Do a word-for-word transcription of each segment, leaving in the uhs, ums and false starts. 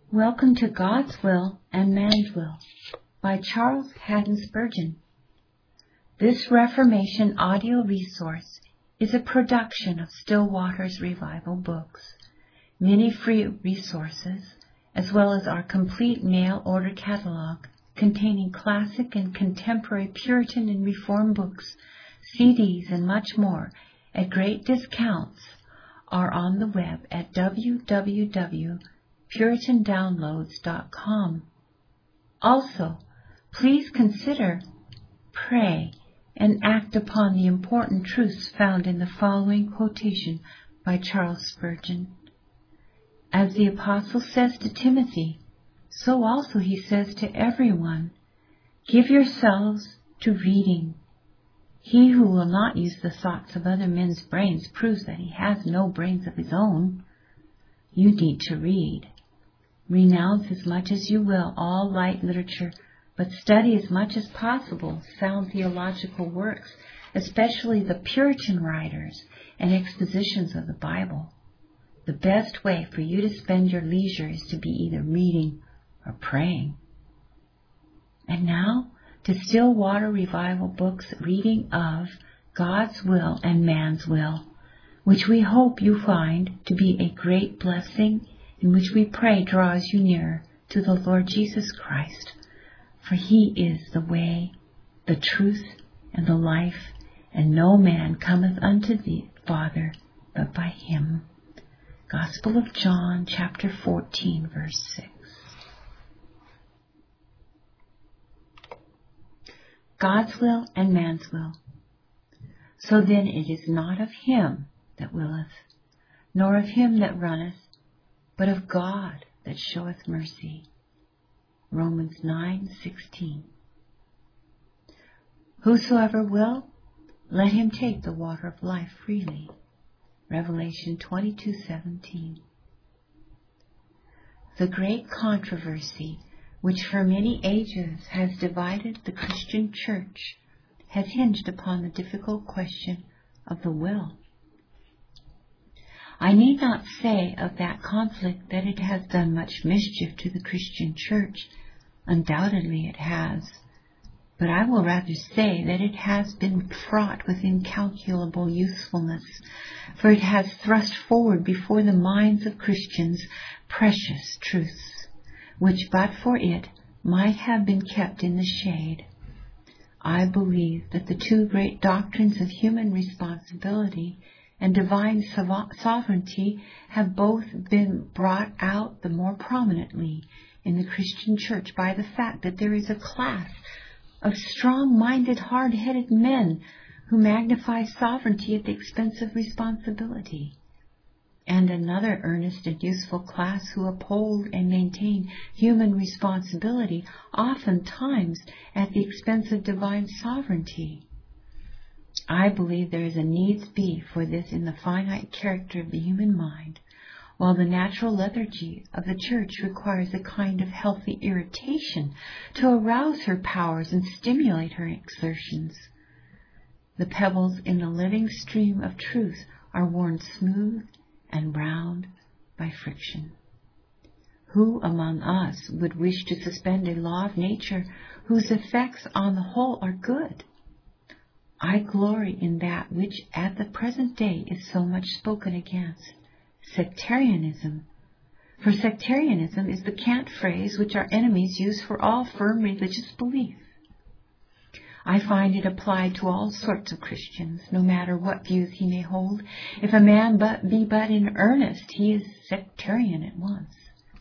Welcome to God's Will and Man's Will by Charles Haddon Spurgeon. This Reformation audio resource is a production of Still Waters Revival Books. Many free resources, as well as our complete mail-order catalog containing classic and contemporary Puritan and Reform books, C Ds, and much more at great discounts, are on the web at w w w dot puritan downloads dot com. Also, please consider, pray, and act upon the important truths found in the following quotation by Charles Spurgeon. As the Apostle says to Timothy, so also he says to everyone, give yourselves to reading. He who will not use the thoughts of other men's brains proves that he has no brains of his own. You need to read. Renounce as much as you will all light literature, but study as much as possible sound theological works, especially the Puritan writers and expositions of the Bible. The best way for you to spend your leisure is to be either reading or praying. And now, to Still Water Revival Books reading of God's Will and Man's Will, which we hope you find to be a great blessing, in which we pray draws you nearer to the Lord Jesus Christ, for he is the way, the truth, and the life, and no man cometh unto the Father but by him. Gospel of John, chapter fourteen, verse six. God's will and man's will. So then it is not of him that willeth, nor of him that runneth, but of God that showeth mercy. Romans nine sixteen. Whosoever will, let him take the water of life freely. Revelation twenty-two seventeen. The great controversy which for many ages has divided the Christian church has hinged upon the difficult question of the will. I need not say of that conflict that it has done much mischief to the Christian church. Undoubtedly it has. But I will rather say that it has been fraught with incalculable usefulness, for it has thrust forward before the minds of Christians precious truths, which but for it might have been kept in the shade. I believe that the two great doctrines of human responsibility and divine sovereignty have both been brought out the more prominently in the Christian church by the fact that there is a class of strong-minded, hard-headed men who magnify sovereignty at the expense of responsibility, and another earnest and useful class who uphold and maintain human responsibility, oftentimes at the expense of divine sovereignty. I believe there is a needs be for this in the finite character of the human mind, while the natural lethargy of the church requires a kind of healthy irritation to arouse her powers and stimulate her exertions. The pebbles in the living stream of truth are worn smooth and round by friction. Who among us would wish to suspend a law of nature whose effects on the whole are good? I glory in that which at the present day is so much spoken against, sectarianism. For sectarianism is the cant phrase which our enemies use for all firm religious belief. I find it applied to all sorts of Christians, no matter what views he may hold. If a man but be but in earnest, he is sectarian at once.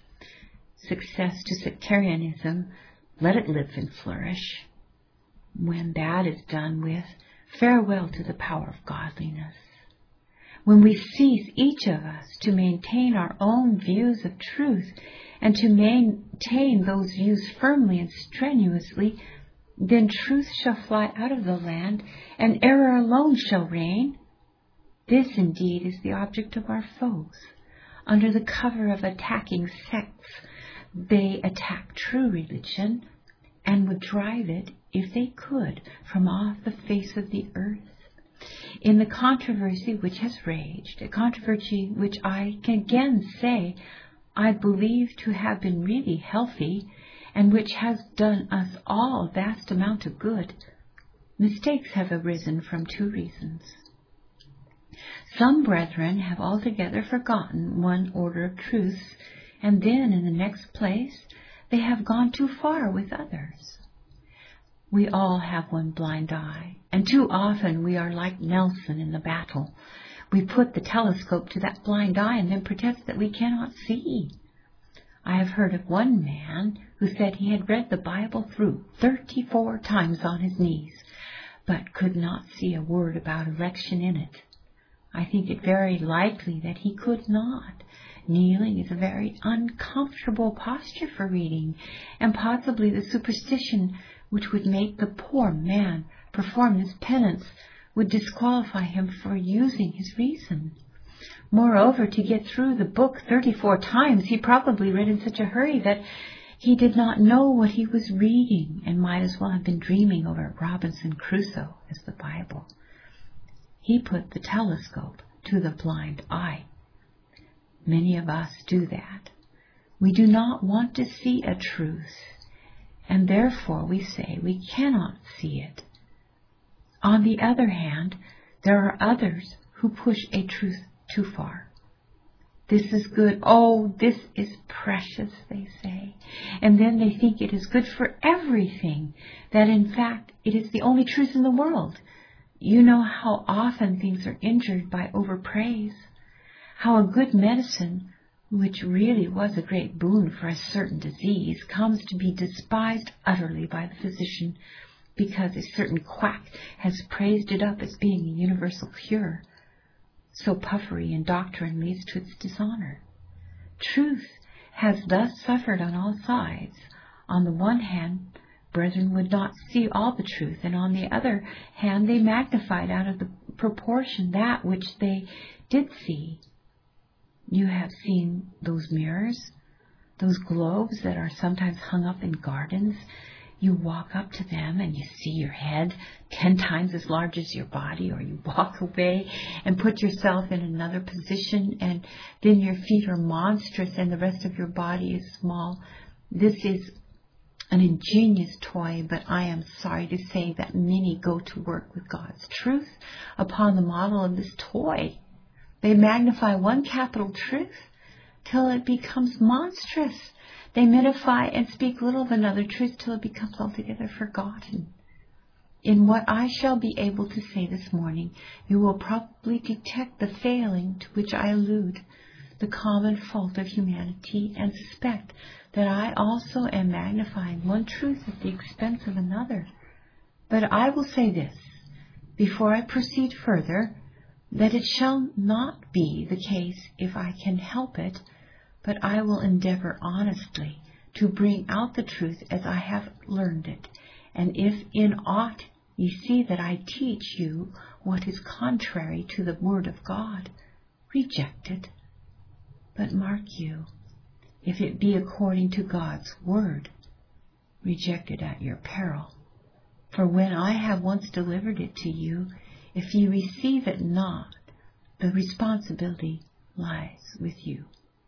Success to sectarianism, let it live and flourish. When that is done with, farewell to the power of godliness. When we cease, each of us, to maintain our own views of truth and to maintain those views firmly and strenuously, then truth shall fly out of the land and error alone shall reign. This indeed is the object of our foes. Under the cover of attacking sects, they attack true religion and would drive it, if they could, from off the face of the earth. In the controversy which has raged, a controversy which I can again say I believe to have been really healthy, and which has done us all a vast amount of good, mistakes have arisen from two reasons. Some brethren have altogether forgotten one order of truths, and then in the next place they have gone too far with others. We all have one blind eye, and too often we are like Nelson in the battle. We put the telescope to that blind eye and then protest that we cannot see. I have heard of one man who said he had read the Bible through thirty-four times on his knees, but could not see a word about election in it. I think it very likely that he could not. Kneeling is a very uncomfortable posture for reading, and possibly the superstition which would make the poor man perform his penance would disqualify him for using his reason. Moreover, to get through the book thirty-four times, he probably read in such a hurry that he did not know what he was reading, and might as well have been dreaming over Robinson Crusoe as the Bible. He put the telescope to the blind eye. Many of us do that. We do not want to see a truth, and therefore we say we cannot see it. On the other hand, there are others who push a truth too far. This is good. Oh, this is precious, they say. And then they think it is good for everything, that in fact it is the only truth in the world. You know how often things are injured by overpraise, how a good medicine, which really was a great boon for a certain disease, comes to be despised utterly by the physician because a certain quack has praised it up as being a universal cure. So puffery in doctrine leads to its dishonor. Truth has thus suffered on all sides. On the one hand, brethren would not see all the truth, and on the other hand they magnified out of the proportion that which they did see. You have seen those mirrors, those globes that are sometimes hung up in gardens. You walk up to them and you see your head ten times as large as your body, or you walk away and put yourself in another position, and then your feet are monstrous and the rest of your body is small. This is an ingenious toy, but I am sorry to say that many go to work with God's truth upon the model of this toy. They magnify one capital truth till it becomes monstrous. They minify and speak little of another truth till it becomes altogether forgotten. In what I shall be able to say this morning, you will probably detect the failing to which I allude, the common fault of humanity, and suspect that I also am magnifying one truth at the expense of another. But I will say this, before I proceed further, that it shall not be the case if I can help it, but I will endeavor honestly to bring out the truth as I have learned it. And if in aught ye see that I teach you what is contrary to the word of God, reject it. But mark you, if it be according to God's word, reject it at your peril. For when I have once delivered it to you, if ye receive it not, the responsibility lies with you.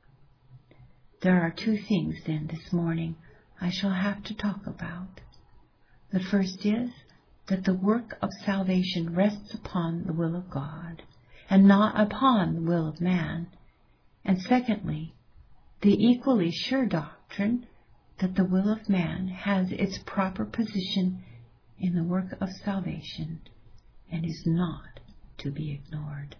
There are two things then this morning I shall have to talk about. The first is that the work of salvation rests upon the will of God and not upon the will of man. And secondly, the equally sure doctrine that the will of man has its proper position in the work of salvation and is not to be ignored.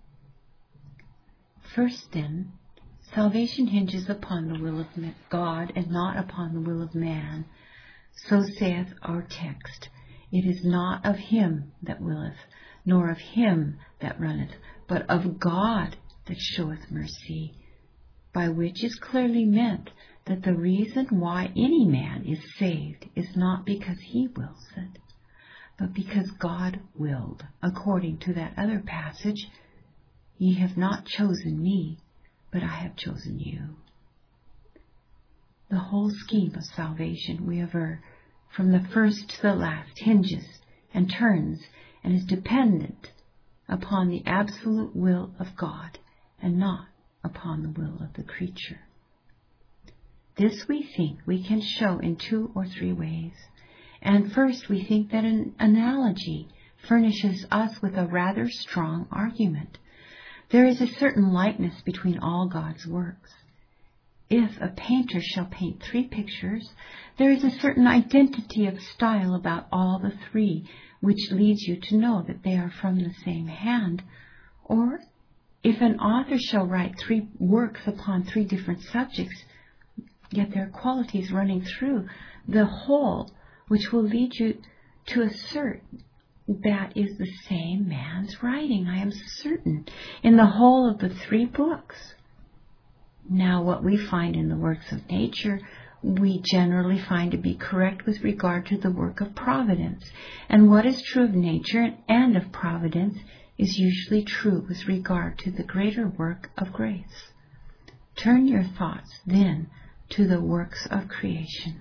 First then, salvation hinges upon the will of God and not upon the will of man. So saith our text, it is not of him that willeth, nor of him that runneth, but of God that showeth mercy, by which is clearly meant that the reason why any man is saved is not because he wills it, but because God willed, according to that other passage, ye have not chosen me, but I have chosen you. The whole scheme of salvation, we aver, from the first to the last, hinges and turns and is dependent upon the absolute will of God and not upon the will of the creature. This we think we can show in two or three ways. And first, we think that an analogy furnishes us with a rather strong argument. There is a certain likeness between all God's works. If a painter shall paint three pictures, there is a certain identity of style about all the three, which leads you to know that they are from the same hand. Or, if an author shall write three works upon three different subjects, yet their qualities running through the whole, which will lead you to assert that is the same man's writing, I am certain, in the whole of the three books. Now, what we find in the works of nature, we generally find to be correct with regard to the work of providence. And what is true of nature and of providence is usually true with regard to the greater work of grace. Turn your thoughts, then, to the works of creation.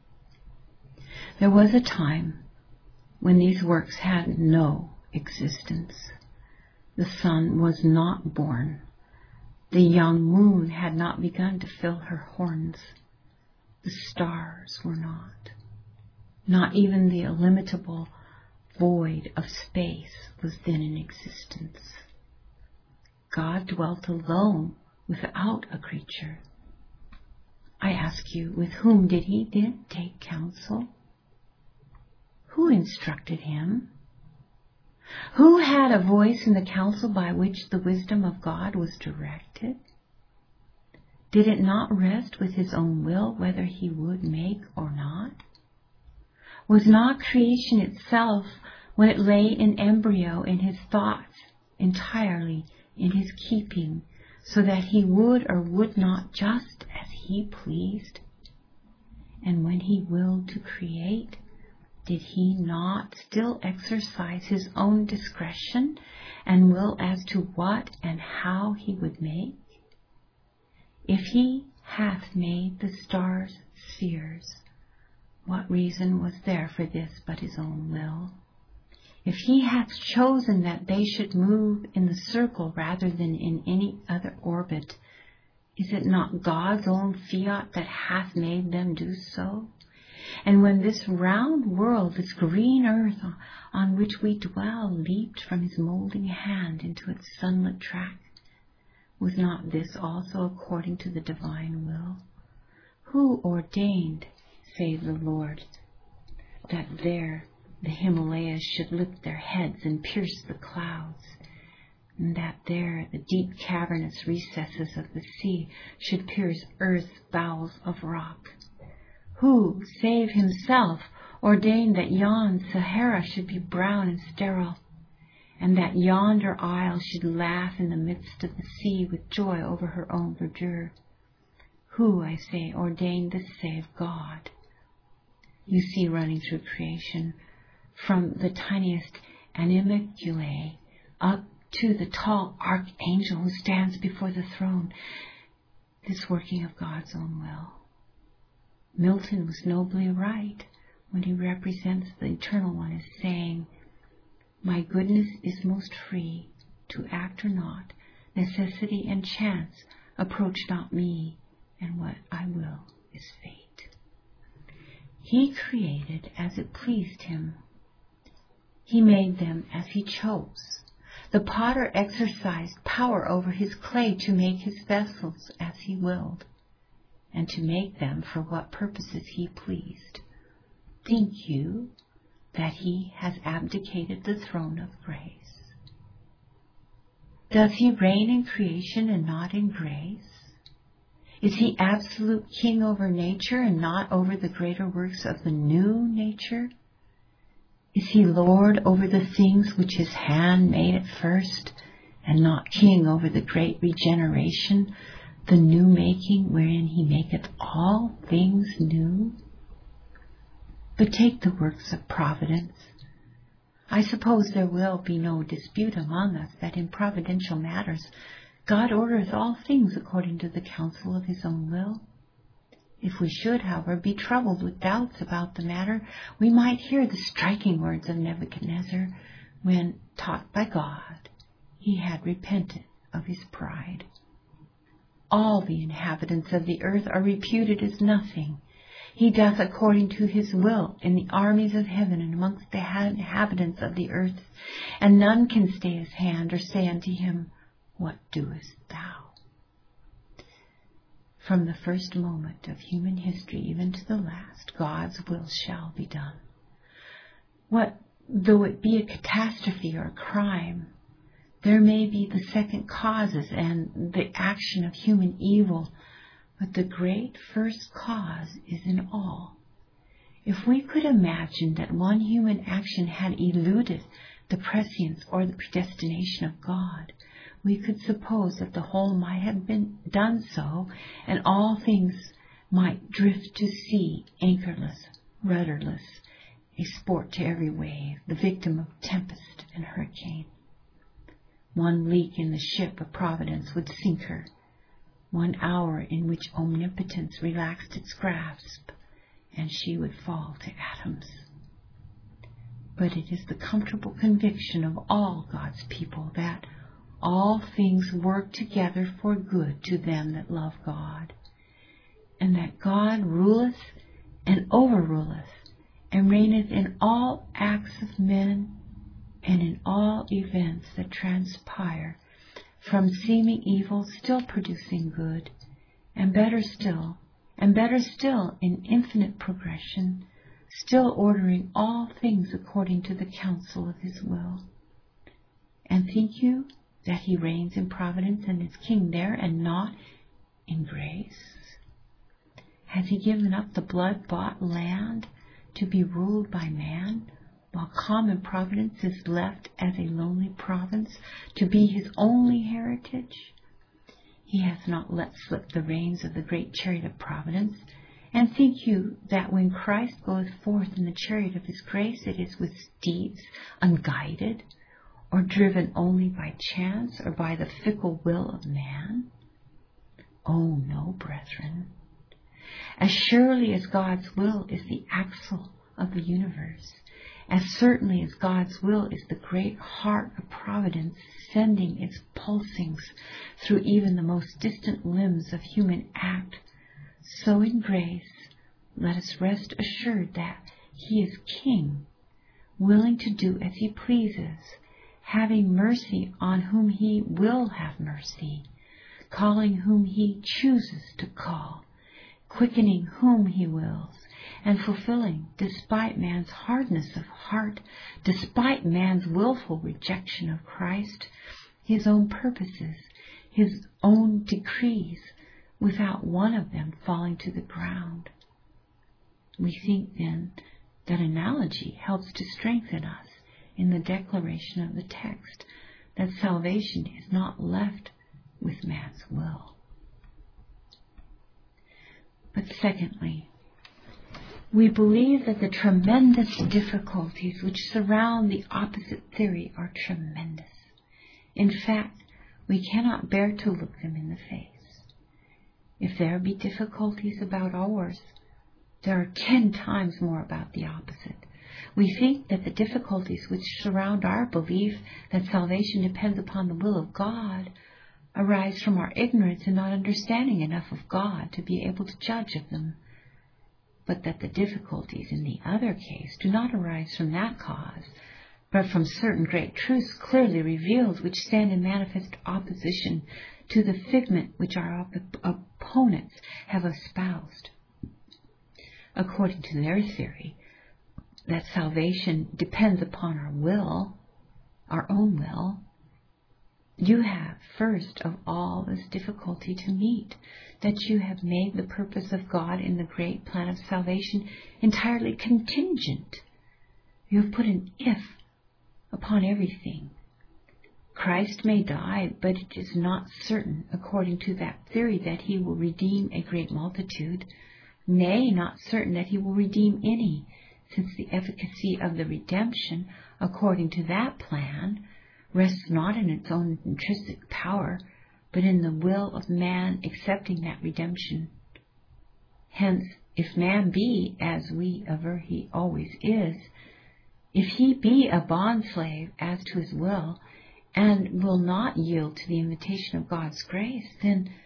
There was a time when these works had no existence. The sun was not born. The young moon had not begun to fill her horns. The stars were not. Not even the illimitable void of space was then in existence. God dwelt alone without a creature. I ask you, with whom did he then take counsel? Who instructed him? Who had a voice in the counsel by which the wisdom of God was directed? Did it not rest with his own will whether he would make or not? Was not creation itself, when it lay in embryo in his thoughts, entirely in his keeping, so that he would or would not just as he pleased? And when he willed to create, did he not still exercise his own discretion and will as to what and how he would make? If he hath made the stars spheres, what reason was there for this but his own will? If he hath chosen that they should move in the circle rather than in any other orbit, is it not God's own fiat that hath made them do so? And when this round world, this green earth on which we dwell, leaped from his molding hand into its sunlit track, was not this also according to the divine will? Who ordained, save the Lord, that there the Himalayas should lift their heads and pierce the clouds, and that there the deep cavernous recesses of the sea should pierce earth's bowels of rock? Who, save himself, ordained that yon Sahara should be brown and sterile, and that yonder isle should laugh in the midst of the sea with joy over her own verdure? Who, I say, ordained this save God? You see running through creation, from the tiniest animalculae up to the tall archangel who stands before the throne, this working of God's own will. Milton was nobly right when he represents the Eternal One as saying, "My goodness is most free, to act or not, necessity and chance approach not me, and what I will is fate." He created as it pleased him. He made them as he chose. The potter exercised power over his clay to make his vessels as he willed, and to make them for what purposes he pleased. Think you that he has abdicated the throne of grace? Does he reign in creation and not in grace? Is he absolute king over nature and not over the greater works of the new nature? Is he Lord over the things which his hand made at first, and not king over the great regeneration, the new making wherein he maketh all things new? But take the works of providence. I suppose there will be no dispute among us that in providential matters God ordereth all things according to the counsel of his own will. If we should, however, be troubled with doubts about the matter, we might hear the striking words of Nebuchadnezzar when, taught by God, he had repented of his pride. all the inhabitants of the earth are reputed as nothing. He doth according to his will in the armies of heaven and amongst the inhabitants of the earth, and none can stay his hand or say unto him, What doest thou? From the first moment of human history even to the last, God's will shall be done. What though it be a catastrophe or a crime, there may be the second causes and the action of human evil, but the great first cause is in all. If we could imagine that one human action had eluded the prescience or the predestination of God, we could suppose that the whole might have been done so, and all things might drift to sea, anchorless, rudderless, a sport to every wave, the victim of tempest and hurricane. One leak in the ship of providence would sink her, one hour in which omnipotence relaxed its grasp, and she would fall to atoms. But it is the comfortable conviction of all God's people that all things work together for good to them that love God, and that God ruleth and overruleth, and reigneth in all acts of men, and in all events that transpire, from seeming evil still producing good, and better still, and better still in infinite progression, still ordering all things according to the counsel of his will. And think you that he reigns in providence and is king there, and not in grace? Has he given up the blood-bought land to be ruled by man, while common providence is left as a lonely province to be his only heritage? He has not let slip the reins of the great chariot of providence. And think you that when Christ goeth forth in the chariot of his grace, it is with steeds unguided, or driven only by chance or by the fickle will of man? Oh no, brethren. As surely as God's will is the axle of the universe, as certainly as God's will is the great heart of providence sending its pulsings through even the most distant limbs of human act, so in grace let us rest assured that he is king, willing to do as he pleases, having mercy on whom he will have mercy, calling whom he chooses to call, quickening whom he wills, and fulfilling, despite man's hardness of heart, despite man's willful rejection of Christ, his own purposes, his own decrees, without one of them falling to the ground. We think then that analogy helps to strengthen us in the declaration of the text that salvation is not left with man's will. But secondly, we believe that the tremendous difficulties which surround the opposite theory are tremendous. In fact, we cannot bear to look them in the face. If there be difficulties about ours, there are ten times more about the opposite. We think that the difficulties which surround our belief that salvation depends upon the will of God arise from our ignorance and not understanding enough of God to be able to judge of them, but that the difficulties in the other case do not arise from that cause, but from certain great truths clearly revealed which stand in manifest opposition to the figment which our op- opponents have espoused. According to their theory, that salvation depends upon our will, our own will, you have first of all this difficulty to meet, that you have made the purpose of God in the great plan of salvation entirely contingent. You have put an if upon everything. Christ may die, but it is not certain, according to that theory, that he will redeem a great multitude. Nay, not certain that he will redeem any, since the efficacy of the redemption, according to that plan, rests not in its own intrinsic power, but in the will of man accepting that redemption. Hence, if man be, as we aver he always is, if he be a bondslave as to his will, and will not yield to the invitation of God's grace, then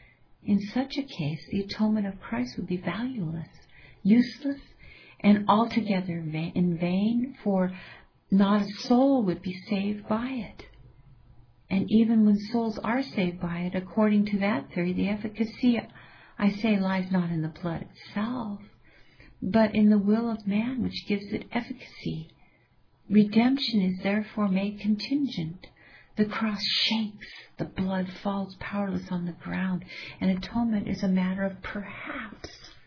In such a case, the atonement of Christ would be valueless, useless, and altogether in vain, for not a soul would be saved by it. And even when souls are saved by it, according to that theory, the efficacy, I say, lies not in the blood itself, but in the will of man, which gives it efficacy. Redemption is therefore made contingent. The cross shakes, the blood falls powerless on the ground, and atonement is a matter of perhaps.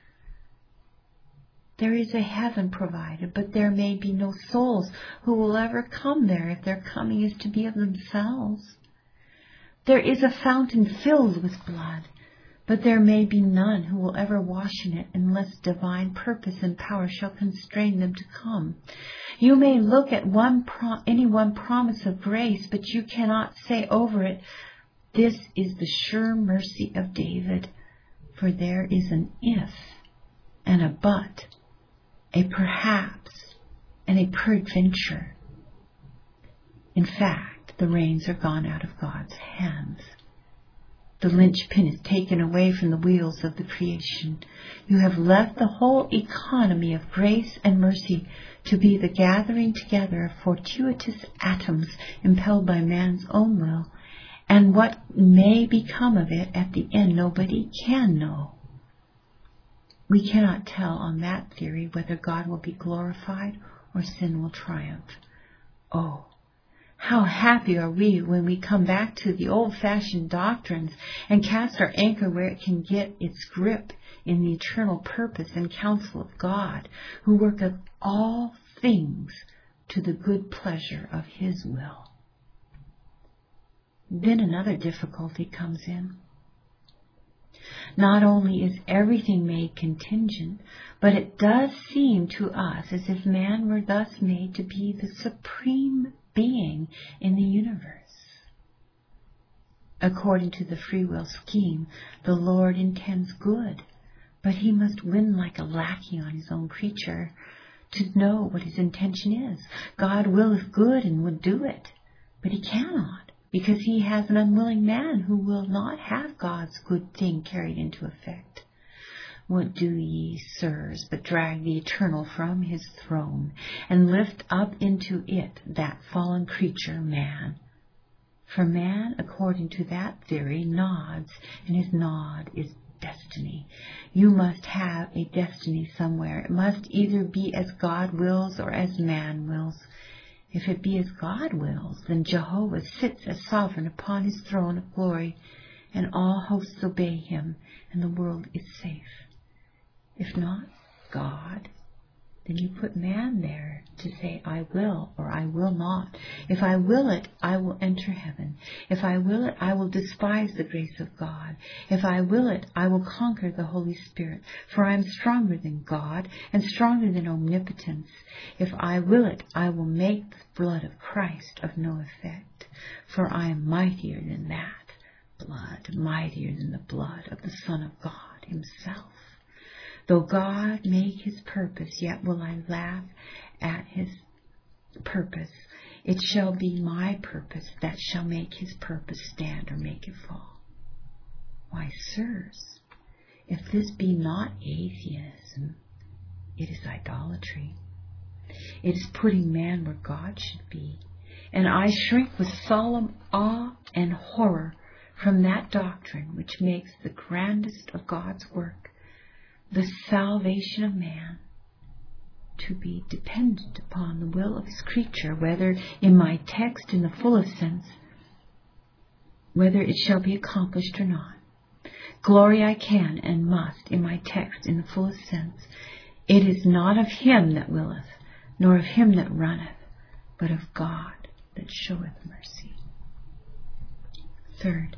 There is a heaven provided, but there may be no souls who will ever come there if their coming is to be of themselves. There is a fountain filled with blood, but there may be none who will ever wash in it unless divine purpose and power shall constrain them to come. You may look at one pro- any one promise of grace, but you cannot say over it, "This is the sure mercy of David," for there is an if and a but, a perhaps and a peradventure. In fact, the reins are gone out of God's hands. The linchpin is taken away from the wheels of the creation. You have left the whole economy of grace and mercy to be the gathering together of fortuitous atoms impelled by man's own will, and what may become of it at the end nobody can know. We cannot tell on that theory whether God will be glorified or sin will triumph. Oh, how happy are we when we come back to the old-fashioned doctrines and cast our anchor where it can get its grip in the eternal purpose and counsel of God, who worketh all things to the good pleasure of His will. Then another difficulty comes in. Not only is everything made contingent, but it does seem to us as if man were thus made to be the supreme being in the universe. According to the free will scheme, the Lord intends good, but He must win like a lackey on His own creature to know what His intention is. God willeth good and would do it, but He cannot, because He has an unwilling man who will not have God's good thing carried into effect. What do ye, sirs, but drag the eternal from His throne, and lift up into it that fallen creature, man? For man, according to that theory, nods, and his nod is destiny. You must have a destiny somewhere. It must either be as God wills or as man wills. If it be as God wills, then Jehovah sits as sovereign upon His throne of glory, and all hosts obey Him, and the world is safe. If not God, then you put man there to say, I will or I will not. If I will it, I will enter heaven. If I will it, I will despise the grace of God. If I will it, I will conquer the Holy Spirit. For I am stronger than God and stronger than omnipotence. If I will it, I will make the blood of Christ of no effect. For I am mightier than that blood, mightier than the blood of the Son of God Himself. Though God make His purpose, yet will I laugh at His purpose. It shall be my purpose that shall make His purpose stand or make it fall. Why, sirs, if this be not atheism, it is idolatry. It is putting man where God should be. And I shrink with solemn awe and horror from that doctrine which makes the grandest of God's work, the salvation of man, to be dependent upon the will of His creature, whether in my text in the fullest sense, whether it shall be accomplished or not. Glory I can and must in my text in the fullest sense. It is not of him that willeth, nor of him that runneth, but of God that showeth mercy. Third,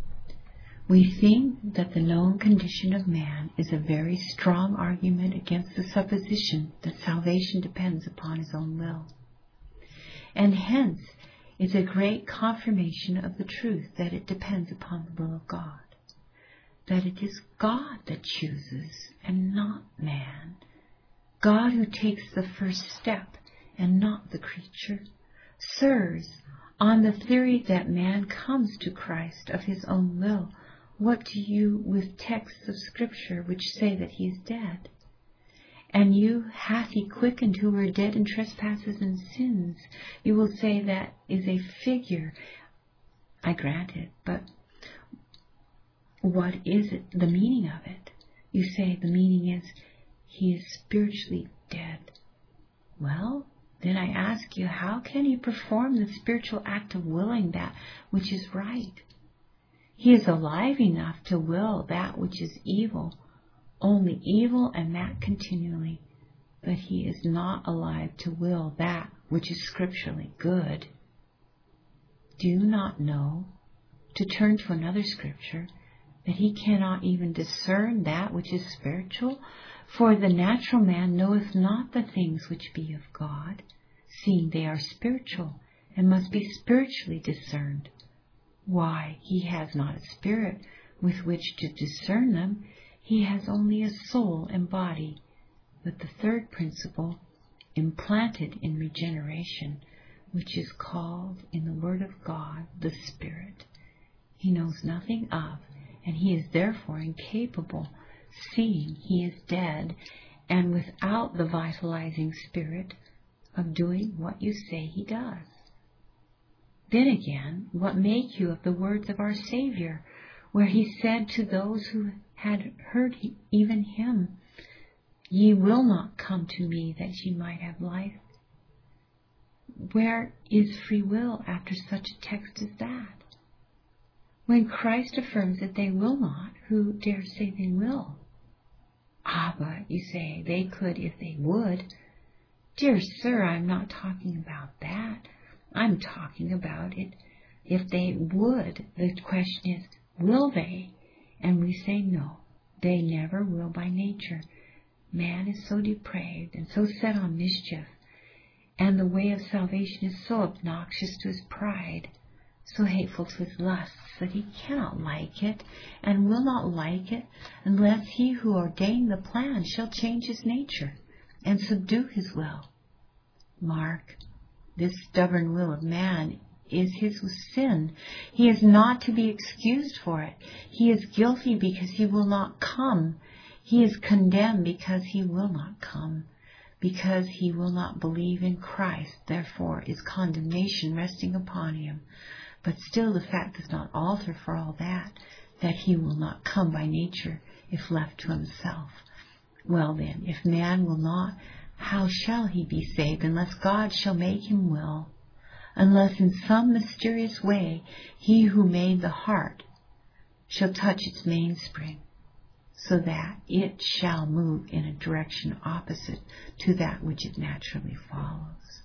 we think that the known condition of man is a very strong argument against the supposition that salvation depends upon his own will. And hence is a great confirmation of the truth that it depends upon the will of God. That it is God that chooses and not man. God who takes the first step and not the creature. Sirs, on the theory that man comes to Christ of his own will, What do you with texts of Scripture which say that he is dead? And you, hath he quickened who were dead in trespasses and sins? You will say that is a figure. I grant it, but what is it, the meaning of it? You say the meaning is, he is spiritually dead. Well, then I ask you, how can he perform the spiritual act of willing that which is right? He is alive enough to will that which is evil, only evil, and that continually. But he is not alive to will that which is scripturally good. Do you not know, to turn to another scripture, that he cannot even discern that which is spiritual? For the natural man knoweth not the things which be of God, seeing they are spiritual, and must be spiritually discerned. Why, he has not a spirit with which to discern them. He has only a soul and body. But the third principle, implanted in regeneration, which is called in the Word of God the Spirit, he knows nothing of, and he is therefore incapable, seeing he is dead, and without the vitalizing Spirit, of doing what you say he does. Then again, what make you of the words of our Savior, where he said to those who had heard even him, Ye will not come to me that ye might have life? Where is free will after such a text as that? When Christ affirms that they will not, who dare say they will? Ah, but, you say, they could if they would. Dear sir, I'm not talking about that. I'm talking about it if they would. The question is, will they? And we say no, they never will by nature. Man is so depraved and so set on mischief, and the way of salvation is so obnoxious to his pride, so hateful to his lusts, that he cannot like it, and will not like it, unless he who ordained the plan shall change his nature, and subdue his will. Mark, this stubborn will of man is his sin. He is not to be excused for it. He is guilty because he will not come. He is condemned because he will not come, because he will not believe in Christ. Therefore is condemnation resting upon him. But still the fact does not alter for all that, that he will not come by nature if left to himself. Well then, if man will not, how shall he be saved unless God shall make him will? Unless in some mysterious way he who made the heart shall touch its mainspring, so that it shall move in a direction opposite to that which it naturally follows.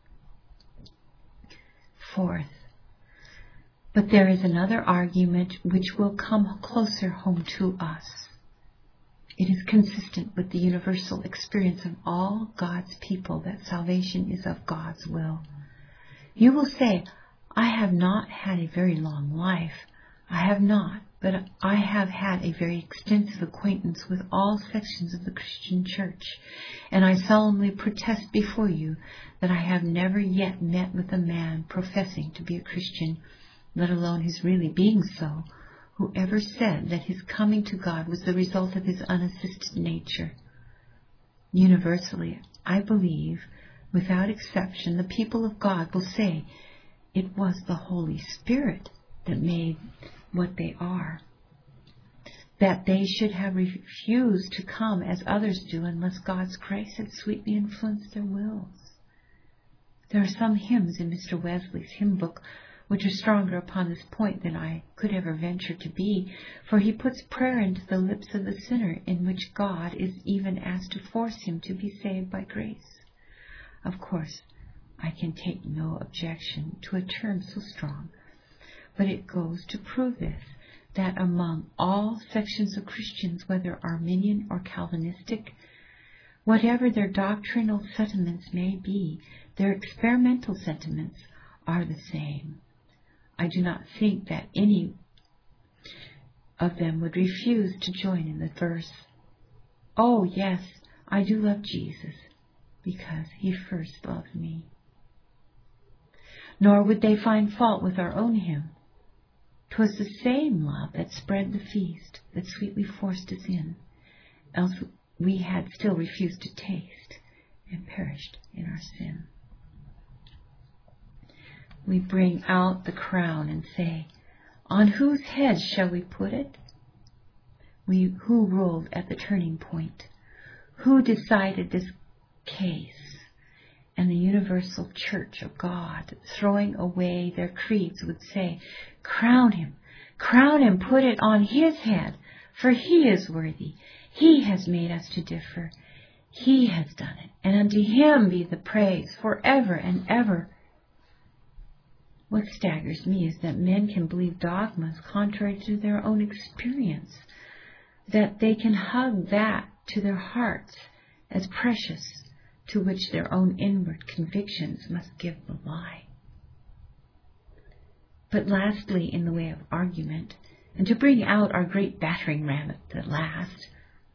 Fourth, but there is another argument which will come closer home to us. It is consistent with the universal experience of all God's people that salvation is of God's will. You will say, I have not had a very long life. I have not, but I have had a very extensive acquaintance with all sections of the Christian church, and I solemnly protest before you that I have never yet met with a man professing to be a Christian, let alone his really being so, who ever said that his coming to God was the result of his unassisted nature. Universally, I believe, without exception, the people of God will say it was the Holy Spirit that made what they are, that they should have refused to come as others do unless God's grace had sweetly influenced their wills. There are some hymns in Mister Wesley's hymn book which are stronger upon this point than I could ever venture to be, for he puts prayer into the lips of the sinner, in which God is even asked to force him to be saved by grace. Of course, I can take no objection to a term so strong, but it goes to prove this, that among all sections of Christians, whether Arminian or Calvinistic, whatever their doctrinal sentiments may be, their experimental sentiments are the same. I do not think that any of them would refuse to join in the verse, Oh, yes, I do love Jesus, because he first loved me. Nor would they find fault with our own hymn, 'Twas the same love that spread the feast, that sweetly forced us in, else we had still refused to taste, and perished in our sin. We bring out the crown and say, on whose head shall we put it? We who ruled at the turning point, who decided this case, and the universal church of God, throwing away their creeds, would say, crown him, crown him, put it on his head, for he is worthy. He has made us to differ. He has done it, and unto him be the praise forever and ever. What staggers me is that men can believe dogmas contrary to their own experience, that they can hug that to their hearts as precious, to which their own inward convictions must give the lie. But lastly, in the way of argument, and to bring out our great battering ram at the last,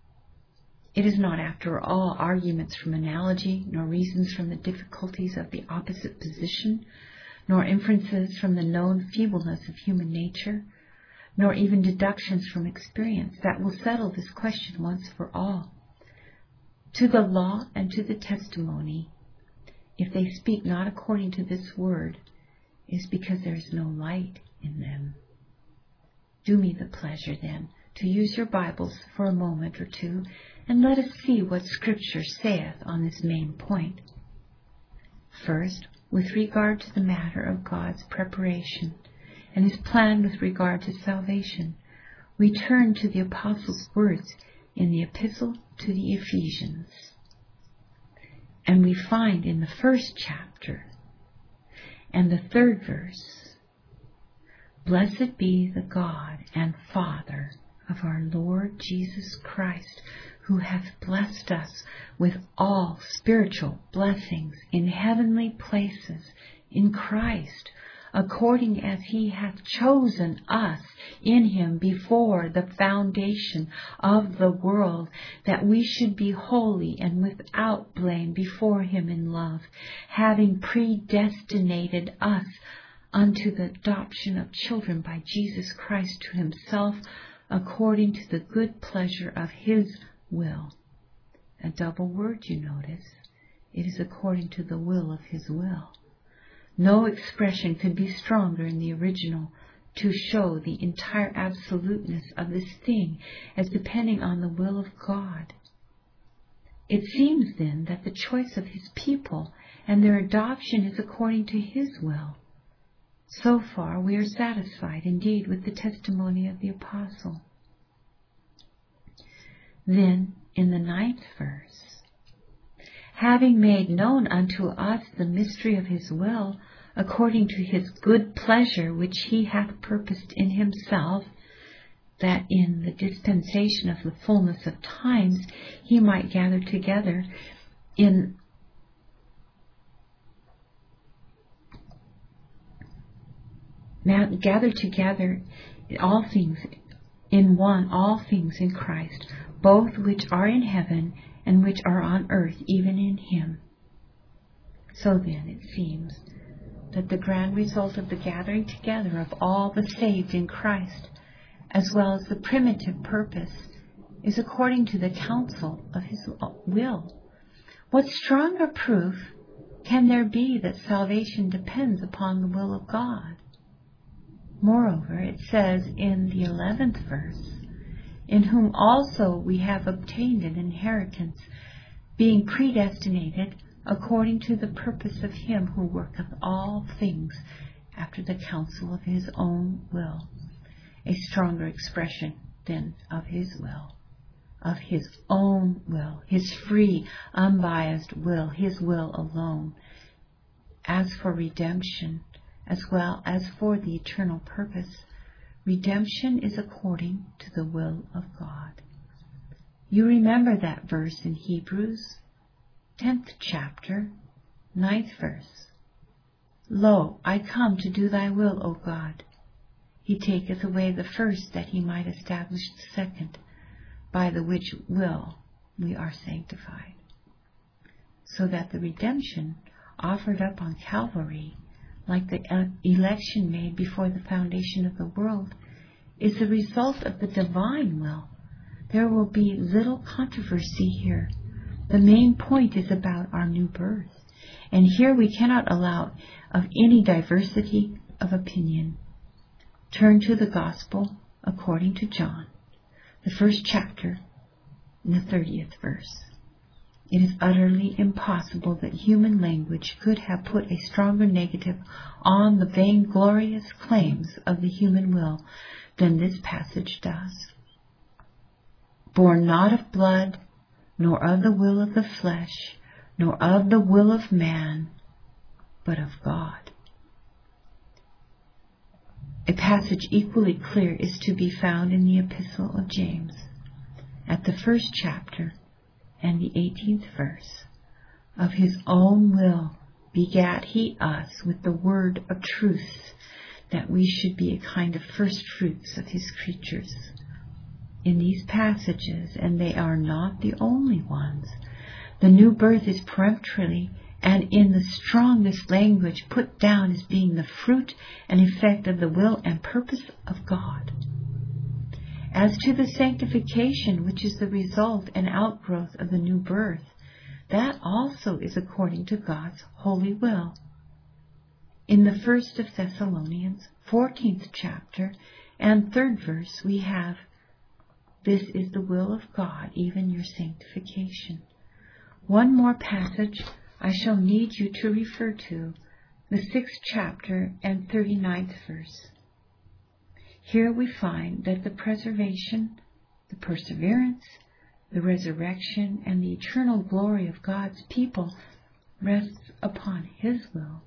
it is not after all arguments from analogy, nor reasons from the difficulties of the opposite position, nor inferences from the known feebleness of human nature, nor even deductions from experience, that will settle this question once for all. To the law and to the testimony, if they speak not according to this word, is because there is no light in them. Do me the pleasure, then, to use your Bibles for a moment or two, and let us see what Scripture saith on this main point. First, with regard to the matter of God's preparation and his plan with regard to salvation, we turn to the Apostle's words in the Epistle to the Ephesians. And we find in the first chapter and the third verse, blessed be the God and Father of our Lord Jesus Christ, who hath blessed us with all spiritual blessings in heavenly places in Christ, according as he hath chosen us in him before the foundation of the world, that we should be holy and without blame before him in love, having predestinated us unto the adoption of children by Jesus Christ to himself, according to the good pleasure of his will. A double word, you notice. It is according to the will of his will. No expression could be stronger in the original to show the entire absoluteness of this thing as depending on the will of God. It seems then that the choice of his people and their adoption is according to his will. So far we are satisfied indeed with the testimony of the apostle. Then, in the ninth verse, having made known unto us the mystery of his will, according to his good pleasure which he hath purposed in himself, that in the dispensation of the fullness of times he might gather together in gather together all things in one, all things in Christ, both which are in heaven and which are on earth, even in him. So then it seems that the grand result of the gathering together of all the saved in Christ, as well as the primitive purpose, is according to the counsel of his will. What stronger proof can there be that salvation depends upon the will of God? Moreover, it says in the eleventh verse, in whom also we have obtained an inheritance, being predestinated according to the purpose of him who worketh all things after the counsel of his own will. A stronger expression than of his will, of his own will, his free, unbiased will, his will alone. As for redemption, as well as for the eternal purpose, redemption is according to the will of God. You remember that verse in Hebrews, tenth chapter, ninth verse. Lo, I come to do thy will, O God. He taketh away the first, that he might establish the second, by the which will we are sanctified. So that the redemption offered up on Calvary, like the election made before the foundation of the world, is the result of the divine will. There will be little controversy here. The main point is about our new birth, and here we cannot allow of any diversity of opinion. Turn to the Gospel according to John, the first chapter, and the thirtieth verse. It is utterly impossible that human language could have put a stronger negative on the vainglorious claims of the human will than this passage does. Born not of blood, nor of the will of the flesh, nor of the will of man, but of God. A passage equally clear is to be found in the Epistle of James, at the first chapter and the eighteenth verse. Of his own will begat he us with the word of truth, that we should be a kind of first fruits of his creatures. In these passages, and they are not the only ones, the new birth is peremptorily and in the strongest language put down as being the fruit and effect of the will and purpose of God. As to the sanctification, which is the result and outgrowth of the new birth, that also is according to God's holy will. In the first of Thessalonians, fourteenth chapter and third verse, we have, "This is the will of God, even your sanctification." One more passage I shall need you to refer to, the sixth chapter and thirty-ninth verse. Here we find that the preservation, the perseverance, the resurrection, and the eternal glory of God's people rests upon his will.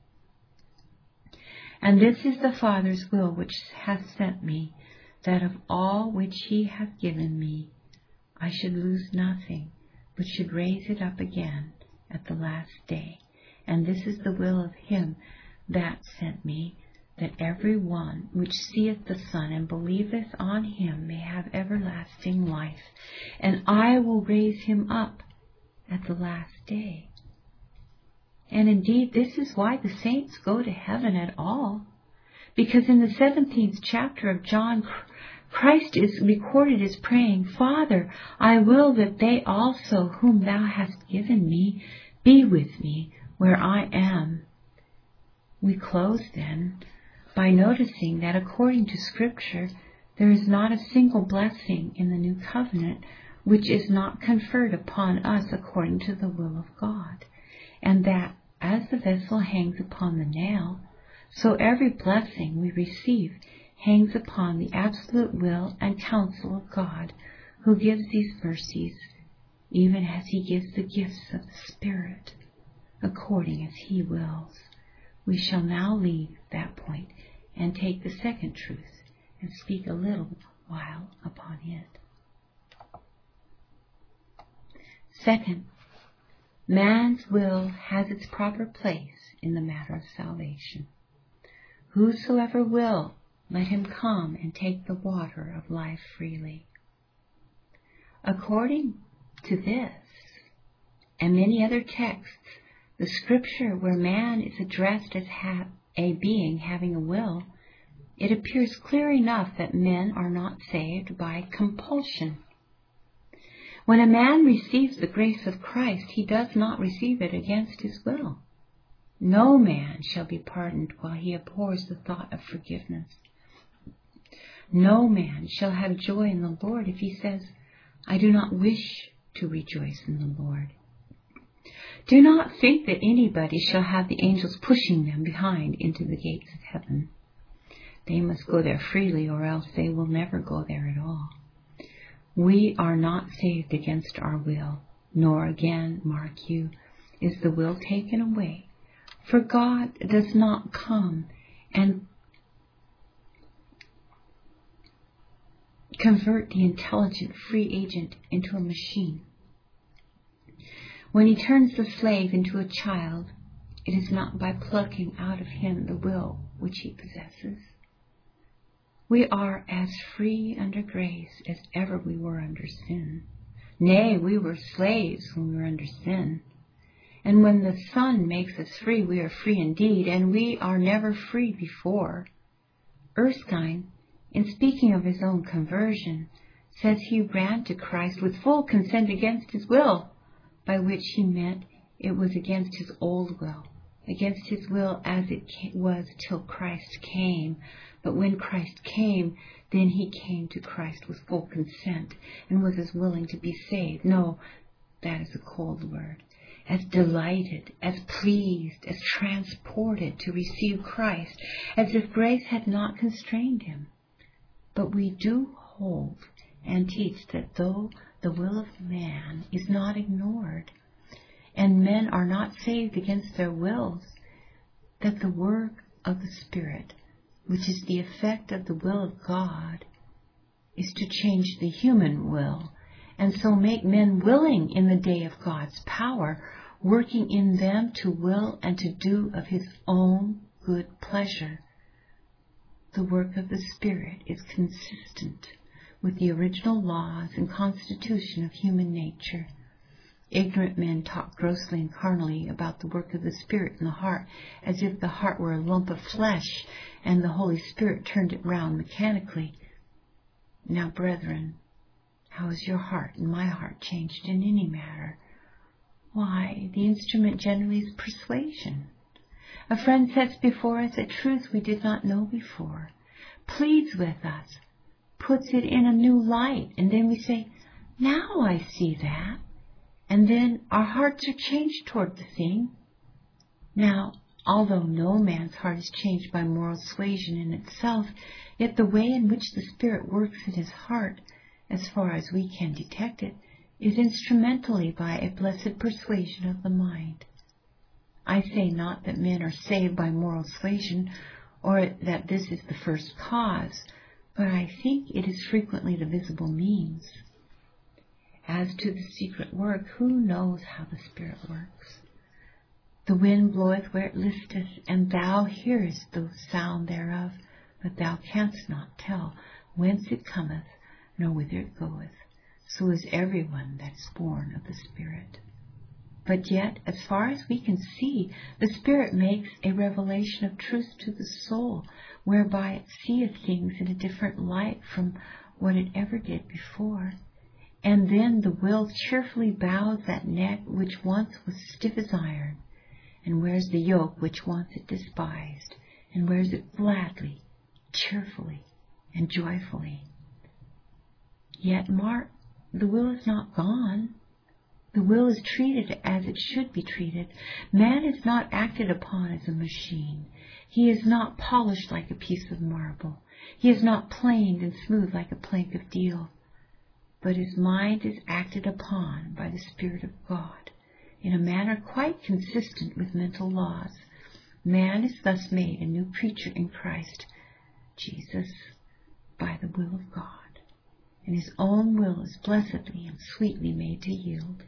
"And this is the Father's will which hath sent me, that of all which he hath given me, I should lose nothing, but should raise it up again at the last day. And this is the will of him that sent me, that every one which seeth the Son and believeth on him may have everlasting life, and I will raise him up at the last day." And indeed, this is why the saints go to heaven at all, because in the seventeenth chapter of John, Christ is recorded as praying, "Father, I will that they also whom thou hast given me be with me where I am." We close then by noticing that according to Scripture, there is not a single blessing in the new covenant which is not conferred upon us according to the will of God, and that as the vessel hangs upon the nail, so every blessing we receive hangs upon the absolute will and counsel of God, who gives these mercies, even as he gives the gifts of the Spirit, according as he wills. We shall now leave that point and take the second truth and speak a little while upon it. Second, man's will has its proper place in the matter of salvation. "Whosoever will, let him come and take the water of life freely." According to this and many other texts, the Scripture where man is addressed as ha- a being having a will, it appears clear enough that men are not saved by compulsion. When a man receives the grace of Christ, he does not receive it against his will. No man shall be pardoned while he abhors the thought of forgiveness. No man shall have joy in the Lord if he says, "I do not wish to rejoice in the Lord." Do not think that anybody shall have the angels pushing them behind into the gates of heaven. They must go there freely, or else they will never go there at all. We are not saved against our will, nor again, mark you, is the will taken away. For God does not come and convert the intelligent free agent into a machine. When he turns the slave into a child, it is not by plucking out of him the will which he possesses. We are as free under grace as ever we were under sin. Nay, we were slaves when we were under sin. And when the Son makes us free, we are free indeed, and we are never free before. Erskine, in speaking of his own conversion, says he ran to Christ with full consent against his will, by which he meant it was against his old will, against his will as it was till Christ came. But when Christ came, then he came to Christ with full consent and was as willing to be saved. No, that is a cold word. As delighted, as pleased, as transported to receive Christ, as if grace had not constrained him. But we do hold and teach that though the will of man is not ignored, and men are not saved against their wills, that the work of the Spirit, which is the effect of the will of God, is to change the human will, and so make men willing in the day of God's power, working in them to will and to do of his own good pleasure. The work of the Spirit is consistent with the original laws and constitution of human nature. Ignorant men talk grossly and carnally about the work of the Spirit in the heart, as if the heart were a lump of flesh and the Holy Spirit turned it round mechanically. Now, brethren, how is your heart and my heart changed in any matter? Why, the instrument generally is persuasion. A friend sets before us a truth we did not know before, pleads with us, puts it in a new light, and then we say, now I see that. And then our hearts are changed toward the thing. Now, although no man's heart is changed by moral suasion in itself, yet the way in which the Spirit works in his heart, as far as we can detect it, is instrumentally by a blessed persuasion of the mind. I say not that men are saved by moral suasion, or that this is the first cause, but I think it is frequently the visible means. As to the secret work, who knows how the Spirit works? The wind bloweth where it listeth, and thou hearest the sound thereof, but thou canst not tell whence it cometh, nor whither it goeth. So is every one that is born of the Spirit. But yet, as far as we can see, the Spirit makes a revelation of truth to the soul, whereby it seeth things in a different light from what it ever did before. And then the will cheerfully bows that neck which once was stiff as iron, and wears the yoke which once it despised, and wears it gladly, cheerfully, and joyfully. Yet, mark, the will is not gone. The will is treated as it should be treated. Man is not acted upon as a machine. He is not polished like a piece of marble. He is not planed and smooth like a plank of deal. But his mind is acted upon by the Spirit of God in a manner quite consistent with mental laws. Man is thus made a new creature in Christ Jesus by the will of God, and his own will is blessedly and sweetly made to yield.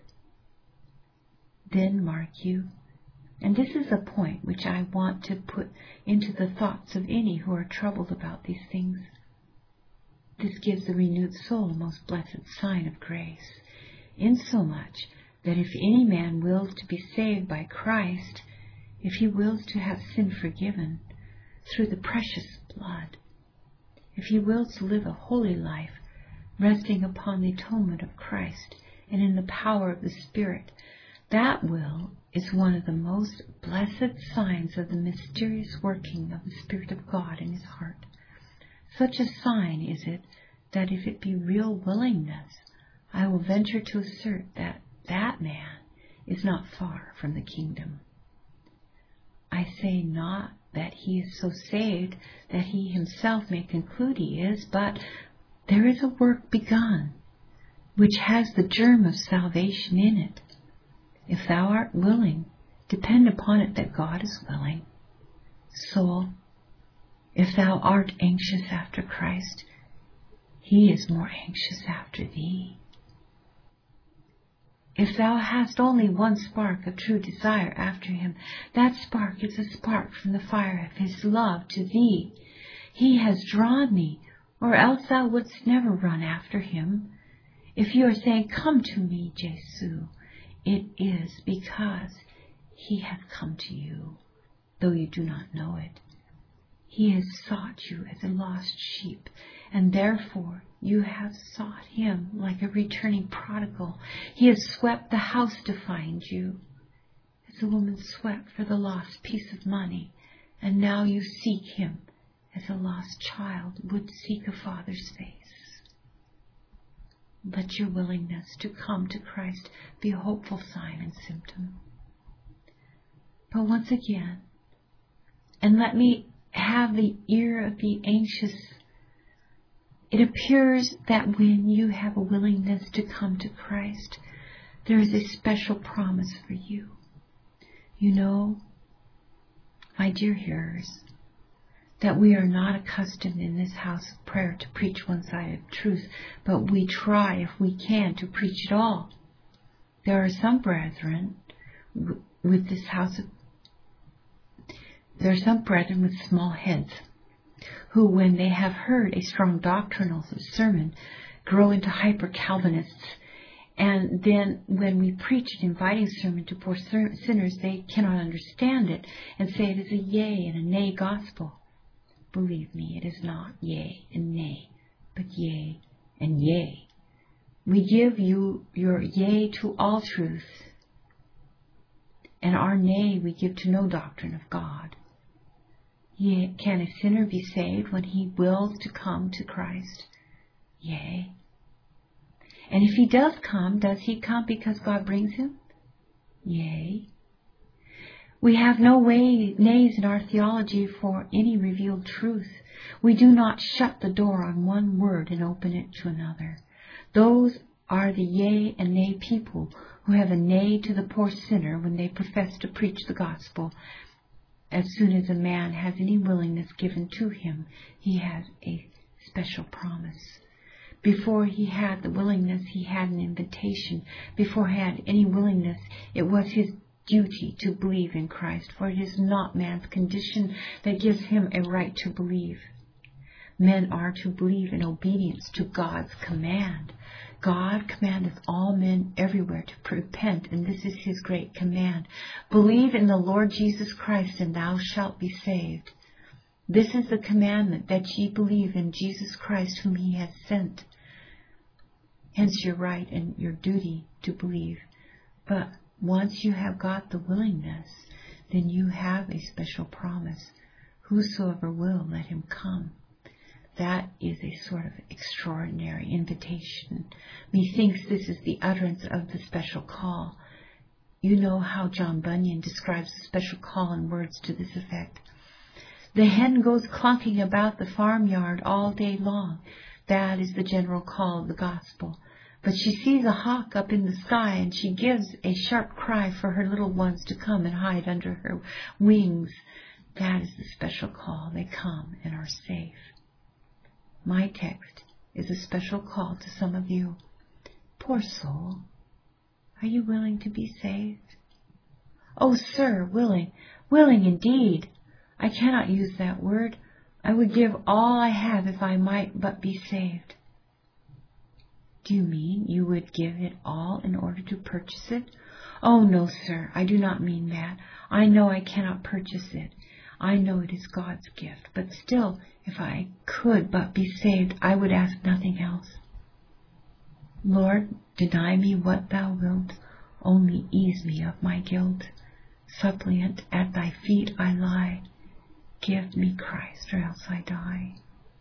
Then mark you, and this is a point which I want to put into the thoughts of any who are troubled about these things. This gives the renewed soul a most blessed sign of grace, insomuch that if any man wills to be saved by Christ, if he wills to have sin forgiven through the precious blood, if he wills to live a holy life, resting upon the atonement of Christ and in the power of the Spirit, that will is one of the most blessed signs of the mysterious working of the Spirit of God in his heart. Such a sign is it that if it be real willingness, I will venture to assert that that man is not far from the kingdom. I say not that he is so saved that he himself may conclude he is, but there is a work begun which has the germ of salvation in it. If thou art willing, depend upon it that God is willing. Soul, if thou art anxious after Christ, he is more anxious after thee. If thou hast only one spark of true desire after him, that spark is a spark from the fire of his love to thee. He has drawn thee, or else thou wouldst never run after him. If you are saying, "Come to me, Jesu," it is because He has come to you, though you do not know it. He has sought you as a lost sheep, and therefore you have sought Him like a returning prodigal. He has swept the house to find you, as a woman swept for the lost piece of money, and now you seek Him as a lost child would seek a father's face. Let your willingness to come to Christ be a hopeful sign and symptom. But once again, and let me have the ear of the anxious, it appears that when you have a willingness to come to Christ, there is a special promise for you. You know, my dear hearers, that we are not accustomed in this house of prayer to preach one-sided truth, but we try, if we can, to preach it all. There are some brethren with this house of There are some brethren with small heads who, when they have heard a strong doctrinal sermon, grow into hyper-Calvinists. And then when we preach an inviting sermon to poor sinners, they cannot understand it and say it is a yea and a nay gospel. Believe me, it is not yea and nay, but yea and yea. We give you your yea to all truth, and our nay we give to no doctrine of God. Yea, can a sinner be saved when he wills to come to Christ? Yea. And if he does come, does he come because God brings him? Yea. We have no way, nays in our theology for any revealed truth. We do not shut the door on one word and open it to another. Those are the yea and nay people who have a nay to the poor sinner when they profess to preach the gospel. As soon as a man has any willingness given to him, he has a special promise. Before he had the willingness, he had an invitation. Before he had any willingness, it was his duty to believe in Christ, for it is not man's condition that gives him a right to believe. Men are to believe in obedience to God's command. God commandeth all men everywhere to repent, and this is His great command. Believe in the Lord Jesus Christ, and thou shalt be saved. This is the commandment, that ye believe in Jesus Christ, whom He has sent. Hence your right and your duty to believe. But once you have got the willingness, then you have a special promise. Whosoever will, let him come. That is a sort of extraordinary invitation. Methinks this is the utterance of the special call. You know how John Bunyan describes the special call in words to this effect. The hen goes clunking about the farmyard all day long. That is the general call of the gospel. But she sees a hawk up in the sky, and she gives a sharp cry for her little ones to come and hide under her wings. That is the special call. They come and are safe. My text is a special call to some of you. Poor soul, are you willing to be saved? Oh, sir, willing, willing indeed. I cannot use that word. I would give all I have if I might but be saved. Do you mean you would give it all in order to purchase it? Oh, no, sir, I do not mean that. I know I cannot purchase it. I know it is God's gift, but still, if I could but be saved, I would ask nothing else. Lord, deny me what thou wilt, only ease me of my guilt. Suppliant, at thy feet I lie. Give me Christ, or else I die.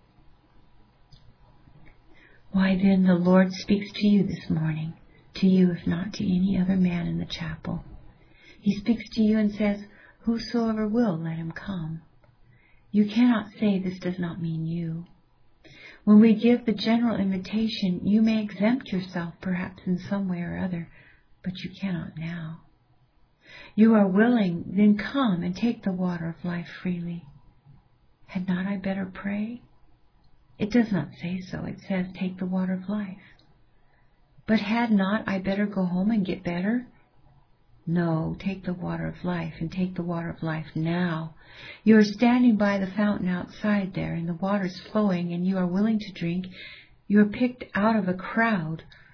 Why then the Lord speaks to you this morning, to you if not to any other man in the chapel. He speaks to you and says, whosoever will, let him come. You cannot say this does not mean you. When we give the general invitation, you may exempt yourself perhaps in some way or other, but you cannot now. You are willing, then come and take the water of life freely. Had not I better pray? It does not say so. It says, take the water of life. But had not I better go home and get better? No, take the water of life, and take the water of life now. You are standing by the fountain outside there, and the water is flowing, and you are willing to drink. You are picked out of a crowd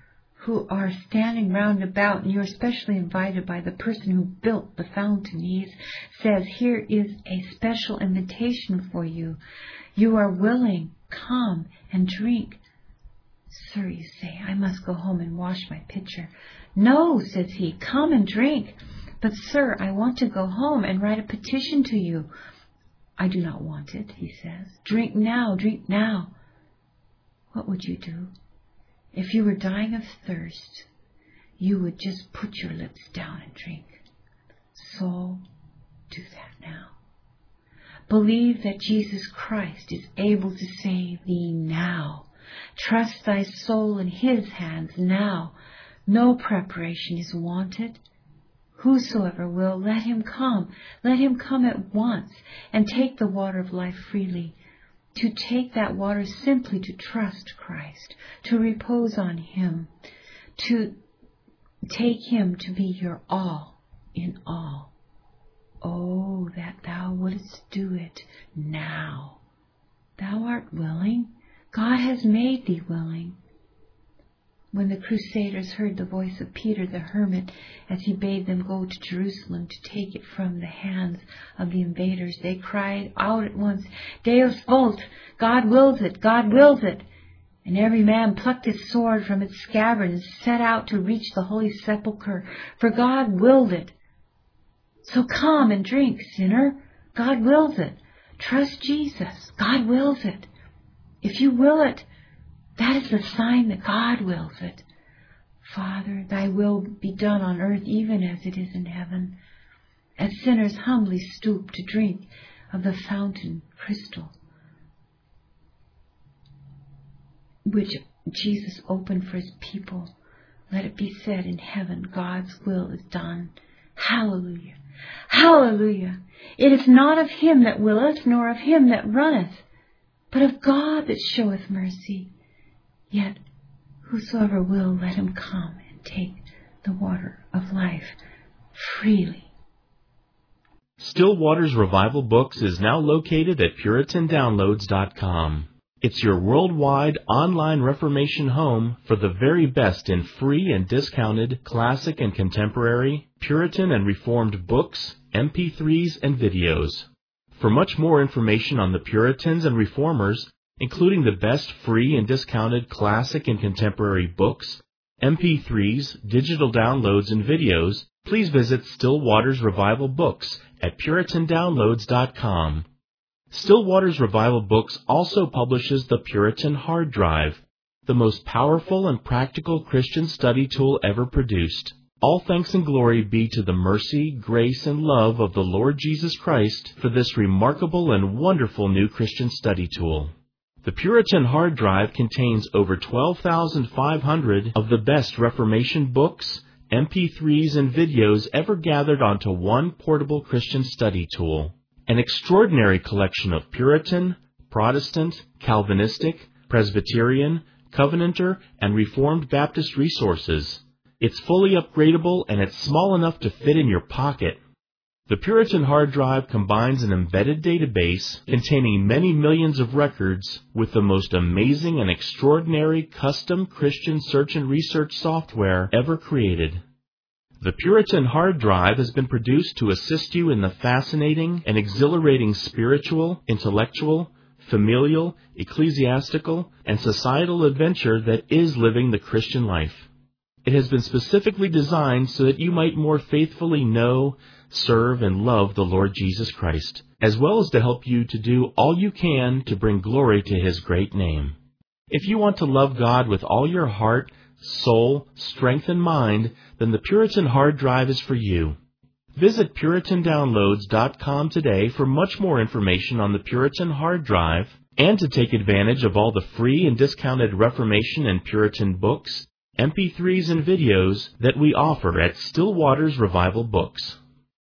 who are standing round about, and you're especially invited by the person who built the fountain. He says, here is a special invitation for you. You are willing, come and drink. Sir, you say, I must go home and wash my pitcher. No, says he, come and drink. But sir, I want to go home and write a petition to you. I do not want it, he says. Drink now, drink now. What would you do? If you were dying of thirst, you would just put your lips down and drink. So do that now. Believe that Jesus Christ is able to save thee now. Trust thy soul in his hands now. No preparation is wanted. Whosoever will, let him come. Let him come at once and take the water of life freely. To take that water simply to trust Christ, to repose on him, to take him to be your all in all. Oh, that thou wouldst do it now. Thou art willing. God has made thee willing. When the Crusaders heard the voice of Peter the hermit as he bade them go to Jerusalem to take it from the hands of the invaders, they cried out at once, Deus vult, God wills it, God wills it. And every man plucked his sword from its scabbard and set out to reach the holy sepulchre, for God willed it. So come and drink, sinner. God wills it. Trust Jesus. God wills it. If you will it, that is the sign that God wills it. Father, thy will be done on earth even as it is in heaven. As sinners humbly stoop to drink of the fountain crystal, which Jesus opened for his people, let it be said in heaven, God's will is done. Hallelujah. Hallelujah. It is not of him that willeth, nor of him that runneth, but of God that showeth mercy. Yet whosoever will, let him come and take the water of life freely. Still Waters Revival Books is now located at Puritan Downloads dot com. It's your worldwide online Reformation home for the very best in free and discounted classic and contemporary, Puritan and Reformed books, M P threes, and videos. For much more information on the Puritans and Reformers, including the best free and discounted classic and contemporary books, M P threes, digital downloads, and videos, please visit Still Waters Revival Books at Puritan Downloads dot com. Still Waters Revival Books also publishes the Puritan Hard Drive, the most powerful and practical Christian study tool ever produced. All thanks and glory be to the mercy, grace, and love of the Lord Jesus Christ for this remarkable and wonderful new Christian study tool. The Puritan Hard Drive contains over twelve thousand five hundred of the best Reformation books, M P threes, and videos ever gathered onto one portable Christian study tool. An extraordinary collection of Puritan, Protestant, Calvinistic, Presbyterian, Covenanter, and Reformed Baptist resources. It's fully upgradable and it's small enough to fit in your pocket. The Puritan Hard Drive combines an embedded database containing many millions of records with the most amazing and extraordinary custom Christian search and research software ever created. The Puritan Hard Drive has been produced to assist you in the fascinating and exhilarating spiritual, intellectual, familial, ecclesiastical, and societal adventure that is living the Christian life. It has been specifically designed so that you might more faithfully know, serve, and love the Lord Jesus Christ, as well as to help you to do all you can to bring glory to His great name. If you want to love God with all your heart, soul, strength, and mind, then the Puritan Hard Drive is for you. Visit Puritan Downloads dot com today for much more information on the Puritan Hard Drive and to take advantage of all the free and discounted Reformation and Puritan books, M P threes, and videos that we offer at Still Waters Revival Books.